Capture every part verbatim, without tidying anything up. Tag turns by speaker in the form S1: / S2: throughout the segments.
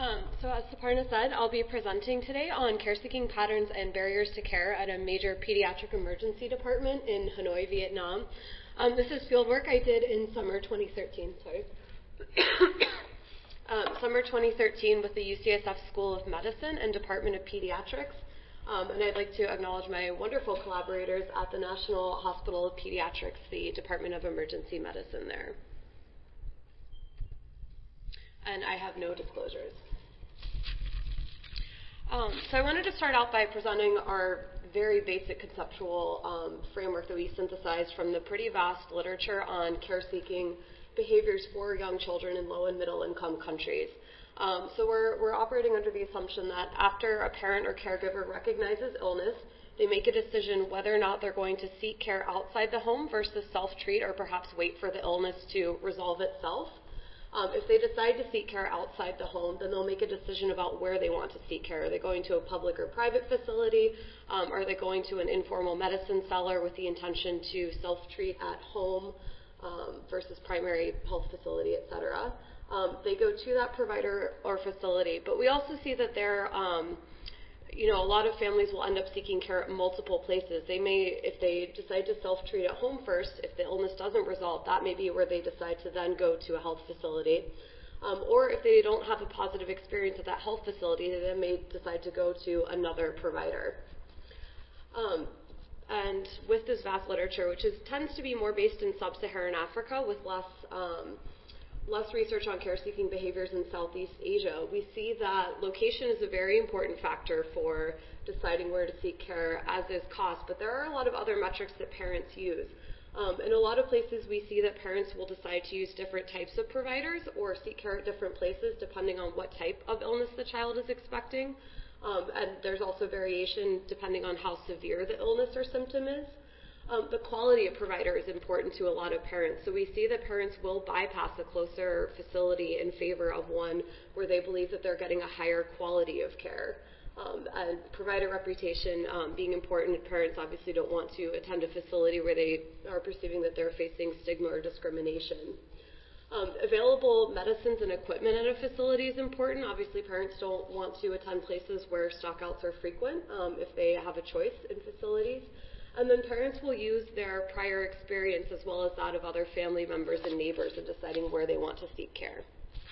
S1: Um, so as Suparna said, I'll be presenting today on care-seeking patterns and barriers to care at a major pediatric emergency department in Hanoi, Vietnam. Um, this is field work I did in summer twenty thirteen. Sorry. um, summer twenty thirteen with the U C S F School of Medicine and Department of Pediatrics. Um, and I'd like to acknowledge my wonderful collaborators at the National Hospital of Pediatrics, the Department of Emergency Medicine there. And I have no disclosures. Um, so I wanted to start out by presenting our very basic conceptual um, framework that we synthesized from the pretty vast literature on care-seeking behaviors for young children in low and middle-income countries. Um, so we're, we're operating under the assumption that after a parent or caregiver recognizes illness, they make a decision whether or not they're going to seek care outside the home versus self-treat or perhaps wait for the illness to resolve itself. Um, if they decide to seek care outside the home, then they'll make a decision about where they want to seek care. Are they going to a public or private facility? Um, are they going to an informal medicine cellar with the intention to self-treat at home um, versus primary health facility, et cetera? Um, they go to that provider or facility. But we also see that there um, you know, a lot of families will end up seeking care at multiple places. They may, if they decide to self-treat at home first, if the illness doesn't resolve, that may be where they decide to then go to a health facility. Um, or if they don't have a positive experience at that health facility, they then may decide to go to another provider. Um, and with this vast literature, which is, tends to be more based in sub-Saharan Africa with less um, less research on care-seeking behaviors in Southeast Asia, we see that location is a very important factor for deciding where to seek care, as is cost. But there are a lot of other metrics that parents use. Um, in a lot of places, we see that parents will decide to use different types of providers or seek care at different places depending on what type of illness the child is expecting. Um, and there's also variation depending on how severe the illness or symptom is. Um, the quality of provider is important to a lot of parents. So we see that parents will bypass a closer facility in favor of one where they believe that they're getting a higher quality of care. Um, and provider reputation um, being important, parents obviously don't want to attend a facility where they are perceiving that they're facing stigma or discrimination. Um, available medicines and equipment at a facility is important. Obviously, parents don't want to attend places where stockouts are frequent um, if they have a choice in facilities. And then parents will use their prior experience as well as that of other family members and neighbors in deciding where they want to seek care.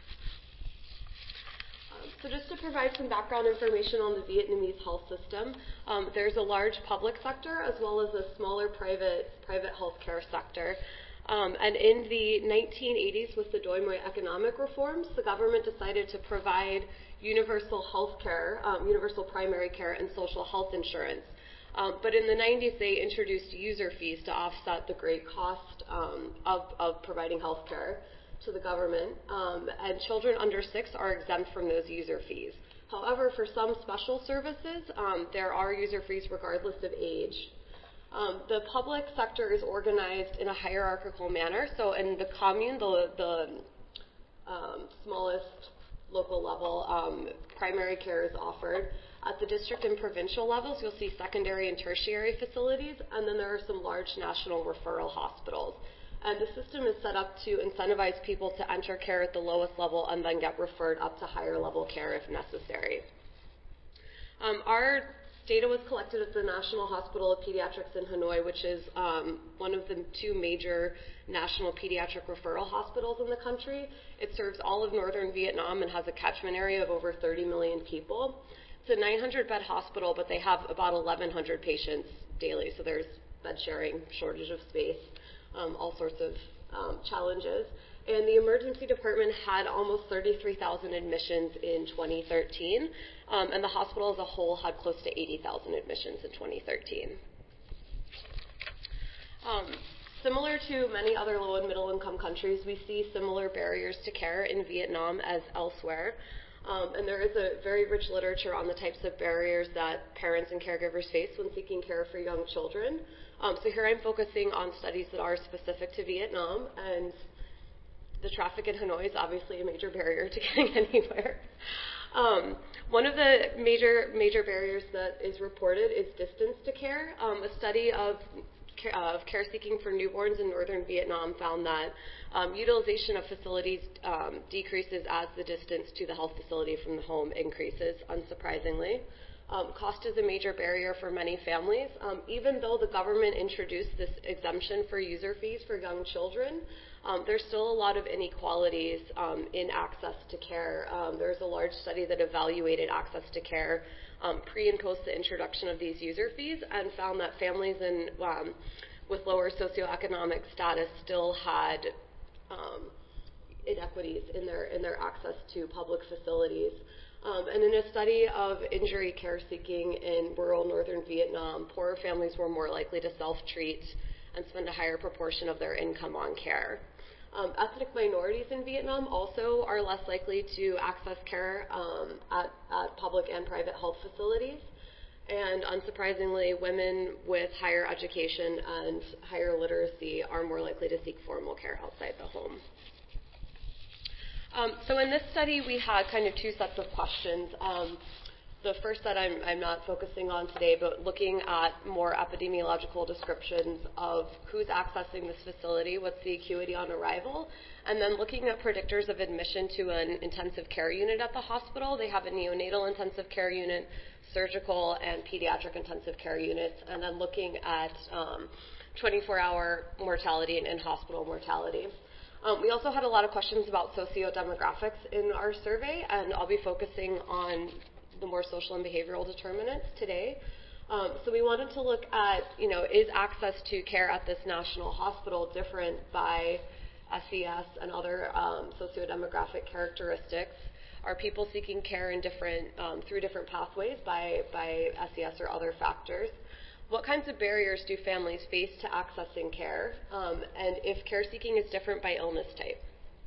S1: Um, so just to provide some background information on the Vietnamese health system, um, there's a large public sector as well as a smaller private private healthcare sector. Um, and in the nineteen eighties, with the Doi Moi economic reforms, the government decided to provide universal health care, um, universal primary care, and social health insurance. Um, but in the nineties, they introduced user fees to offset the great cost um, of, of providing health care to the government. Um, and children under six are exempt from those user fees. However, for some special services, um, there are user fees regardless of age. Um, the public sector is organized in a hierarchical manner. So in the commune, the, the um, smallest local level, um, primary care is offered. At the district and provincial levels, you'll see secondary and tertiary facilities, and then there are some large national referral hospitals. And the system is set up to incentivize people to enter care at the lowest level and then get referred up to higher level care if necessary. Um, our data was collected at the National Hospital of Pediatrics in Hanoi, which is um, one of the two major national pediatric referral hospitals in the country. It serves all of northern Vietnam and has a catchment area of over thirty million people. It's a nine hundred bed hospital, but they have about eleven hundred patients daily, so there's bed sharing, shortage of space, um, all sorts of um, challenges. And the emergency department had almost thirty-three thousand admissions in twenty thirteen, um, and the hospital as a whole had close to eighty thousand admissions in twenty thirteen. Um, similar to many other low and middle income countries, we see similar barriers to care in Vietnam as elsewhere. Um, and there is a very rich literature on the types of barriers that parents and caregivers face when seeking care for young children. Um, so here I'm focusing on studies that are specific to Vietnam, and the traffic in Hanoi is obviously a major barrier to getting anywhere. Um, one of the major major barriers that is reported is distance to care. Um, a study of of care seeking for newborns in northern Vietnam found that um, utilization of facilities um, decreases as the distance to the health facility from the home increases, unsurprisingly. Um, cost is a major barrier for many families. Um, even though the government introduced this exemption for user fees for young children, um, there's still a lot of inequalities um, in access to care. Um, there's a large study that evaluated access to care um, pre and post the introduction of these user fees and found that families in, um, with lower socioeconomic status still had um, inequities in their, in their access to public facilities. Um, and in a study of injury care seeking in rural northern Vietnam, poorer families were more likely to self-treat and spend a higher proportion of their income on care. Um, ethnic minorities in Vietnam also are less likely to access care um, at, at public and private health facilities. And unsurprisingly, women with higher education and higher literacy are more likely to seek formal care outside the home. Um, so in this study, we had kind of two sets of questions. Um, the first set I'm, I'm not focusing on today, but looking at more epidemiological descriptions of who's accessing this facility, what's the acuity on arrival, and then looking at predictors of admission to an intensive care unit at the hospital. They have a neonatal intensive care unit, surgical, and pediatric intensive care units, and then looking at um, twenty-four hour mortality and in-hospital mortality. Um, we also had a lot of questions about socio-demographics in our survey, and I'll be focusing on the more social and behavioral determinants today. Um, so we wanted to look at, you know, is access to care at this national hospital different by S E S and other um, socio-demographic characteristics? Are people seeking care in different, um, through different pathways by, by S E S or other factors? What kinds of barriers do families face to accessing care, um, and if care seeking is different by illness type?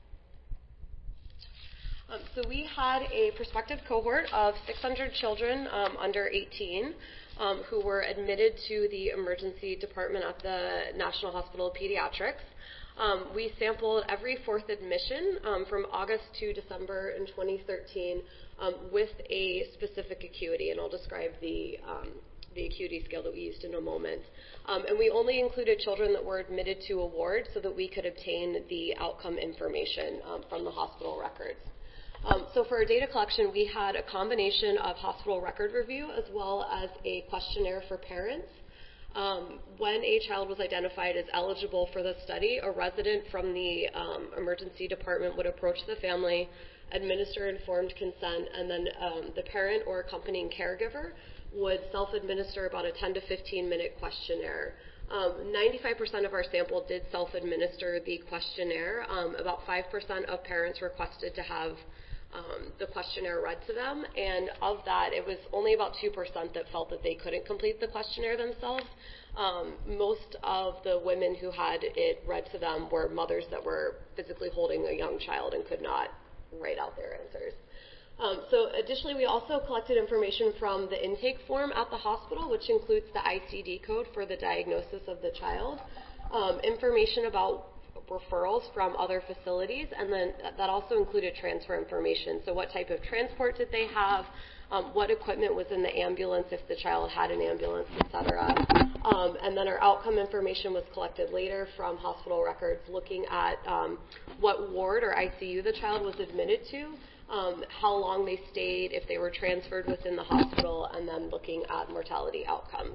S1: Um, so we had a prospective cohort of six hundred children um, under eighteen um, who were admitted to the emergency department at the National Hospital of Pediatrics. Um, we sampled every fourth admission um, from August to December in twenty thirteen um, with a specific acuity, and I'll describe the um, the acuity scale that we used in a moment. Um, and we only included children that were admitted to a ward so that we could obtain the outcome information um, from the hospital records. Um, so for our data collection, we had a combination of hospital record review as well as a questionnaire for parents. Um, when a child was identified as eligible for the study, a resident from the um, emergency department would approach the family, administer informed consent, and then um, the parent or accompanying caregiver would self-administer about a ten to fifteen minute questionnaire. Um, ninety-five percent of our sample did self-administer the questionnaire. Um, about five percent of parents requested to have um, the questionnaire read to them, and of that, it was only about two percent that felt that they couldn't complete the questionnaire themselves. Um, most of the women who had it read to them were mothers that were physically holding a young child and could not write out their answers. Um, so additionally, we also collected information from the intake form at the hospital, which includes the I C D code for the diagnosis of the child, um, information about referrals from other facilities, and then that also included transfer information. So what type of transport did they have, um, what equipment was in the ambulance if the child had an ambulance, et cetera. Um, and then our outcome information was collected later from hospital records looking at um, what ward or I C U the child was admitted to, Um, how long they stayed, if they were transferred within the hospital, and then looking at mortality outcomes.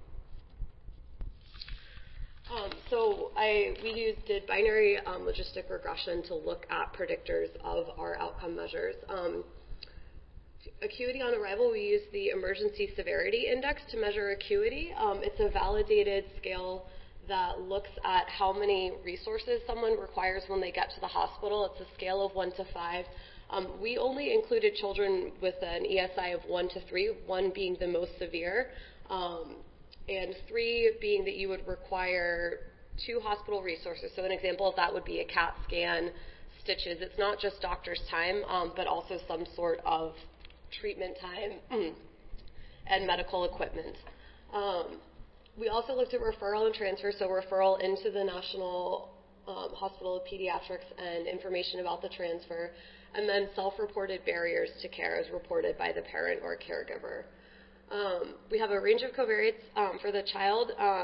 S1: Um, so I, we used, did binary um, logistic regression to look at predictors of our outcome measures. Um, acuity on arrival, we used the emergency severity index to measure acuity. Um, it's a validated scale that looks at how many resources someone requires when they get to the hospital. It's a scale of one to five. Um, we only included children with an E S I of one to three, one being the most severe, um, and three being that you would require two hospital resources. So an example of that would be a CAT scan, stitches. It's not just doctor's time, um, but also some sort of treatment time and medical equipment. Um, we also looked at referral and transfer, so referral into the National um, Hospital of Pediatrics and information about the transfer, and then self-reported barriers to care as reported by the parent or caregiver. Um, we have a range of covariates um, for the child. Um,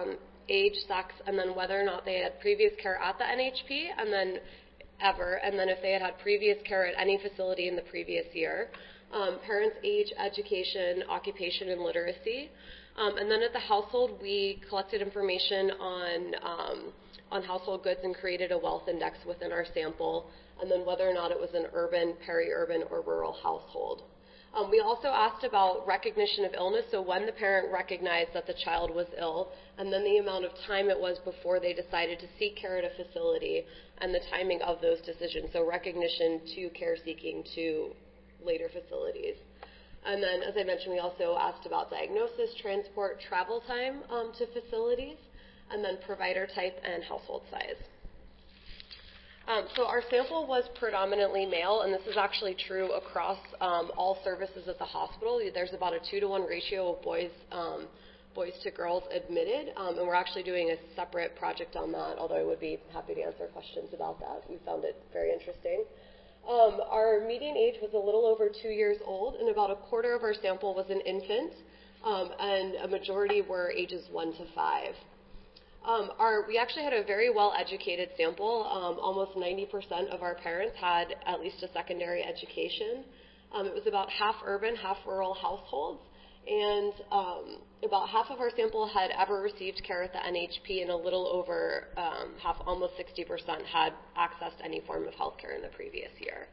S1: age, sex, and then whether or not they had previous care at the N H P, and then ever, and then if they had had previous care at any facility in the previous year. Um, parents' age, education, occupation, and literacy. Um, and then at the household, we collected information on um, on household goods and created a wealth index within our sample, and then whether or not it was an urban, peri-urban, or rural household. Um, we also asked about recognition of illness, so when the parent recognized that the child was ill, and then the amount of time it was before they decided to seek care at a facility, and the timing of those decisions, so recognition to care seeking to later facilities. And then, as I mentioned, we also asked about diagnosis, transport, travel time um, to facilities, and then provider type and household size. Um, so our sample was predominantly male, and this is actually true across um, all services at the hospital. There's about a two to one ratio of boys um, boys to girls admitted, um, and we're actually doing a separate project on that, although I would be happy to answer questions about that. We found it very interesting. Um, our median age was a little over two years old, and about a quarter of our sample was an infant, um, and a majority were ages one to five. Um, our, we actually had a very well-educated sample. Um, almost ninety percent of our parents had at least a secondary education. Um, it was about half urban, half rural households, and um, about half of our sample had ever received care at the N H P, and a little over um, half, almost sixty percent, had accessed any form of health care in the previous year.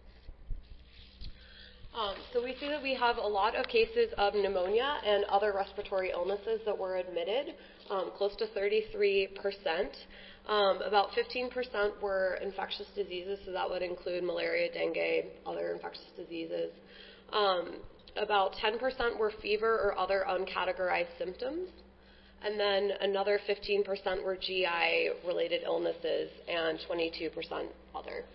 S1: Um, so we see that we have a lot of cases of pneumonia and other respiratory illnesses that were admitted, um, close to thirty-three percent. Um, about fifteen percent were infectious diseases, so that would include malaria, dengue, other infectious diseases. Um, about ten percent were fever or other uncategorized symptoms. And then another fifteen percent were G I-related illnesses and twenty-two percent other.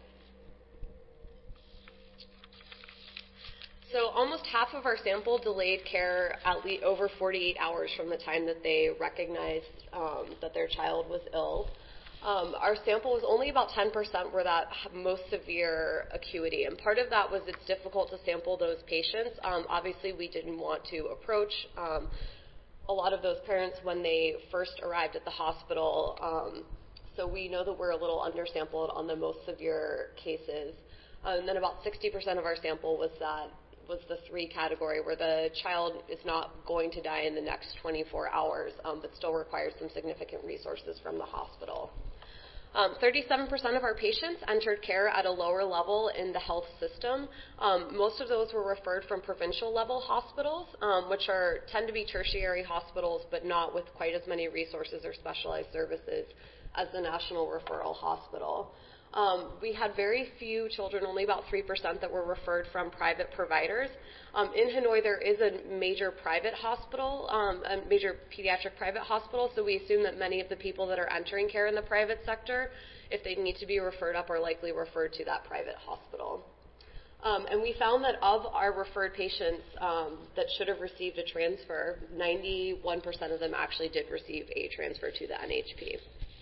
S1: So almost half of our sample delayed care at least over forty-eight hours from the time that they recognized um, that their child was ill. Um, our sample was only about ten percent were that most severe acuity, and part of that was it's difficult to sample those patients. Um, obviously, we didn't want to approach um, a lot of those parents when they first arrived at the hospital, um, so we know that we're a little undersampled on the most severe cases. Uh, and then about sixty percent of our sample was that was the three category where the child is not going to die in the next twenty-four hours, um, but still requires some significant resources from the hospital. Um, thirty-seven percent of our patients entered care at a lower level in the health system. Um, most of those were referred from provincial level hospitals, um, which are tend to be tertiary hospitals, but not with quite as many resources or specialized services as the national referral hospital. Um, we had very few children, only about three percent, that were referred from private providers. Um, in Hanoi, there is a major private hospital, um, a major pediatric private hospital, so we assume that many of the people that are entering care in the private sector, if they need to be referred up, are likely referred to that private hospital. Um, and we found that of our referred patients um, that should have received a transfer, ninety-one percent of them actually did receive a transfer to the N H P.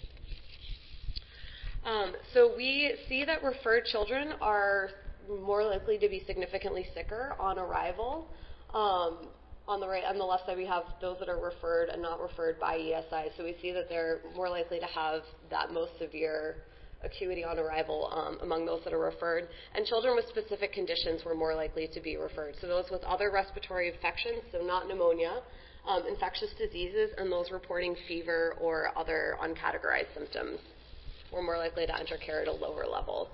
S1: Um, so we see that referred children are more likely to be significantly sicker on arrival. Um, on the right, on the left side, we have those that are referred and not referred by E S I. So we see that they're more likely to have that most severe acuity on arrival um, among those that are referred. And children with specific conditions were more likely to be referred. So those with other respiratory infections, so not pneumonia, um, infectious diseases, and those reporting fever or other uncategorized symptoms were more likely to enter care at a lower level.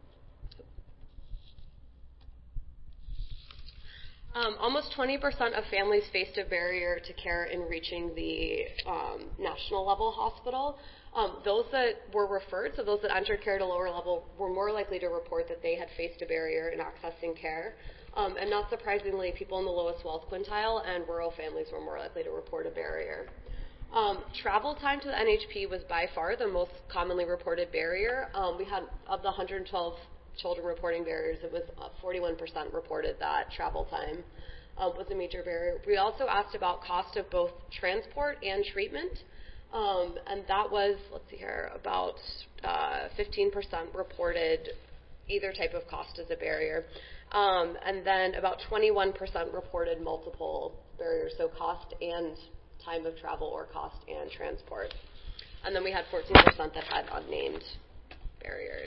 S1: Um, almost twenty percent of families faced a barrier to care in reaching the um, national level hospital. Um, those that were referred, so those that entered care at a lower level, were more likely to report that they had faced a barrier in accessing care. Um, and not surprisingly, people in the lowest wealth quintile and rural families were more likely to report a barrier. Um, travel time to the N H P was by far the most commonly reported barrier. Um, we had, of the one hundred twelve children reporting barriers, it was uh, forty-one percent reported that travel time uh, was a major barrier. We also asked about cost of both transport and treatment, um, and that was, let's see here, about uh, fifteen percent reported either type of cost as a barrier. Um, and then about twenty-one percent reported multiple barriers, so cost and time of travel or cost and transport. And then we had fourteen percent that had unnamed barriers.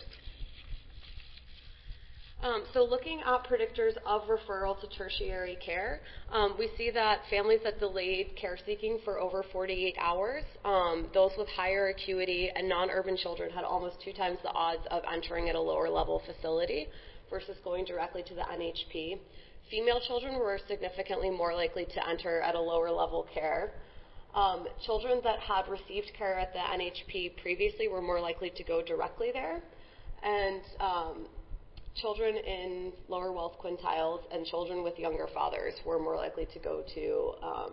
S1: Um, so looking at predictors of referral to tertiary care, um, we see that families that delayed care seeking for over forty-eight hours, um, those with higher acuity and non-urban children had almost two times the odds of entering at a lower level facility versus going directly to the N H P. Female children were significantly more likely to enter at a lower level care. Um, children that had received care at the N H P previously were more likely to go directly there. And um, children in lower wealth quintiles and children with younger fathers were more likely to go to um,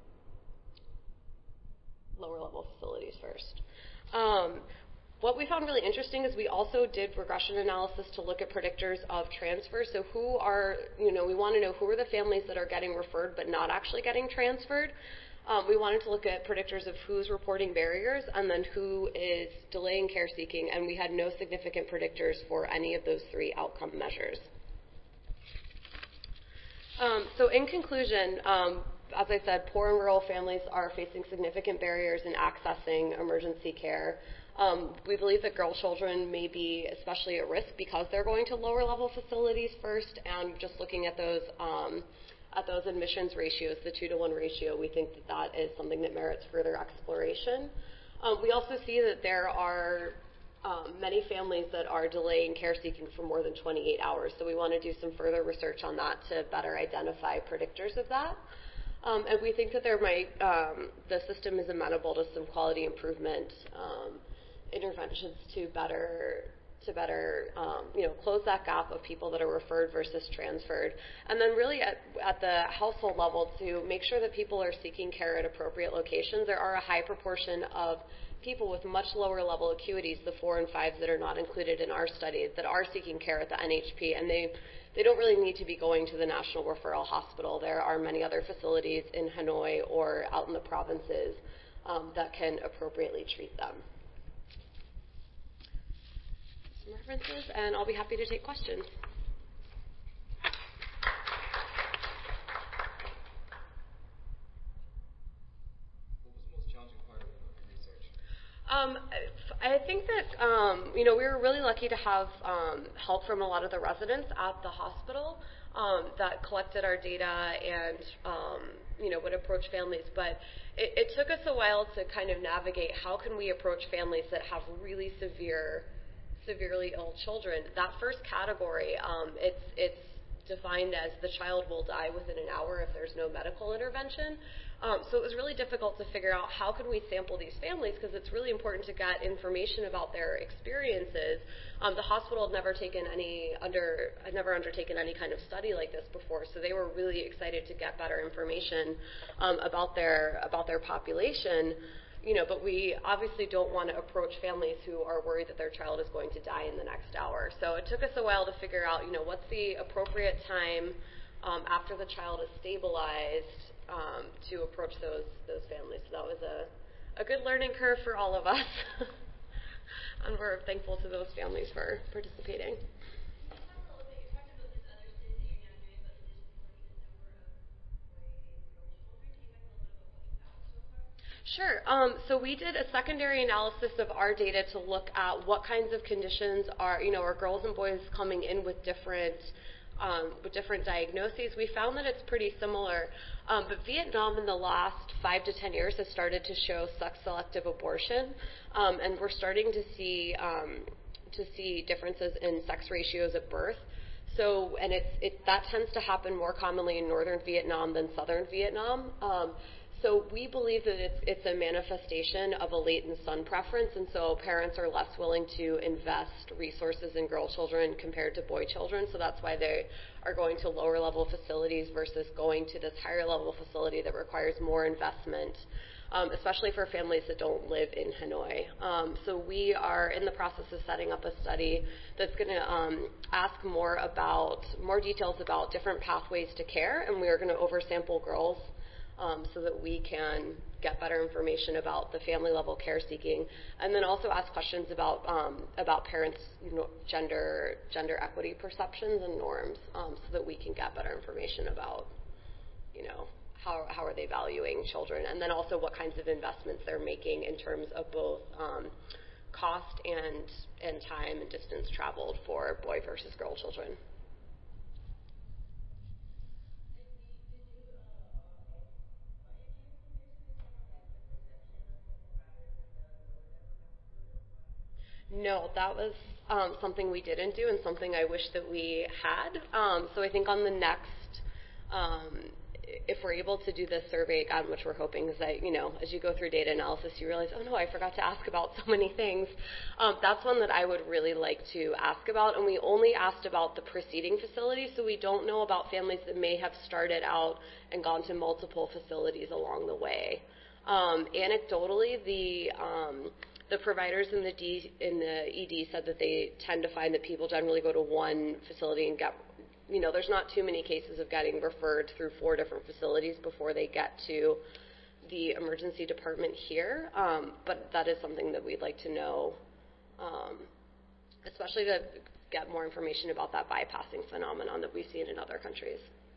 S1: lower level facilities first. Um, what we found really interesting is we also did regression analysis to look at predictors of transfer. So who are, you know, we want to know who are the families that are getting referred but not actually getting transferred. Um, we wanted to look at predictors of who's reporting barriers and then who is delaying care seeking, and we had no significant predictors for any of those three outcome measures. Um, so in conclusion, um, as I said, poor and rural families are facing significant barriers in accessing emergency care. Um, we believe that girl children may be especially at risk because they're going to lower level facilities first, and just looking at those um, at those admissions ratios, the two to one ratio, we think that that is something that merits further exploration. Um, we also see that there are um, many families that are delaying care seeking for more than twenty-eight hours, so we want to do some further research on that to better identify predictors of that. Um, and we think that there might, um, the system is amenable to some quality improvement um, interventions to better to better, um, you know, close that gap of people that are referred versus transferred. And then really at, at the household level to make sure that people are seeking care at appropriate locations. There are a high proportion of people with much lower level acuities, the four and fives that are not included in our study, that are seeking care at the N H P, and they, they don't really need to be going to the National Referral Hospital. There are many other facilities in Hanoi or out in the provinces um, that can appropriately treat them. Some references, and I'll be happy to take questions.
S2: What was the most challenging part of your research?
S1: Um, I think that, um, you know, we were really lucky to have um, help from a lot of the residents at the hospital um, that collected our data and, um, you know, would approach families. But it, it took us a while to kind of navigate how can we approach families that have really severe severely ill children. That first category, um, it's it's defined as the child will die within an hour if there's no medical intervention. Um, so it was really difficult to figure out how can we sample these families, because it's really important to get information about their experiences. Um, the hospital had never taken any under had never undertaken any kind of study like this before, so they were really excited to get better information um, about their about their population. You know, but we obviously don't want to approach families who are worried that their child is going to die in the next hour. So it took us a while to figure out, you know, what's the appropriate time um, after the child is stabilized um, to approach those those families. So that was a, a good learning curve for all of us. And we're thankful to those families for participating. Sure. Um, so we did a secondary analysis of our data to look at what kinds of conditions are, you know, are girls and boys coming in with different um, with different diagnoses. We found that it's pretty similar. Um, but Vietnam in the last five to ten years has started to show sex-selective abortion, um, and we're starting to see um, to see differences in sex ratios at birth. So, and it's it that tends to happen more commonly in northern Vietnam than southern Vietnam. Um, So we believe that it's, it's a manifestation of a latent son preference, and so parents are less willing to invest resources in girl children compared to boy children, so that's why they are going to lower level facilities versus going to this higher level facility that requires more investment, um, especially for families that don't live in Hanoi. Um, so we are in the process of setting up a study that's going to um, ask more about, more details about different pathways to care, and we are going to oversample girls Um, so that we can get better information about the family-level care seeking, and then also ask questions about um, about parents' you know, gender gender equity perceptions and norms, um, so that we can get better information about, you know, how, how are they valuing children, and then also what kinds of investments they're making in terms of both um, cost and, and time and distance traveled for boy versus girl children. No, that was um, something we didn't do and something I wish that we had. Um, so I think on the next, um, if we're able to do this survey again, which we're hoping is that, you know, as you go through data analysis, you realize, oh no, I forgot to ask about so many things. Um, that's one that I would really like to ask about. And we only asked about the preceding facilities, so we don't know about families that may have started out and gone to multiple facilities along the way. Um, anecdotally, the um, The providers in the, D, in the E D said that they tend to find that people generally go to one facility and get, you know, there's not too many cases of getting referred through four different facilities before they get to the emergency department here. Um, but that is something that we'd like to know, um, especially to get more information about that bypassing phenomenon that we've seen in other countries.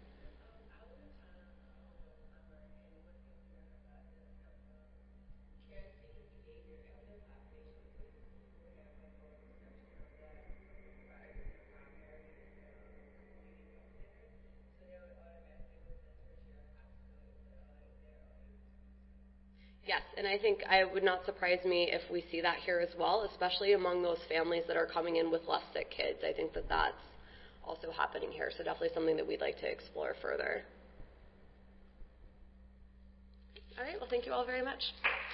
S1: Yes, and I think it would not surprise me if we see that here as well, especially among those families that are coming in with less sick kids. I think that that's also happening here, so definitely something that we'd like to explore further. All right, well, thank you all very much.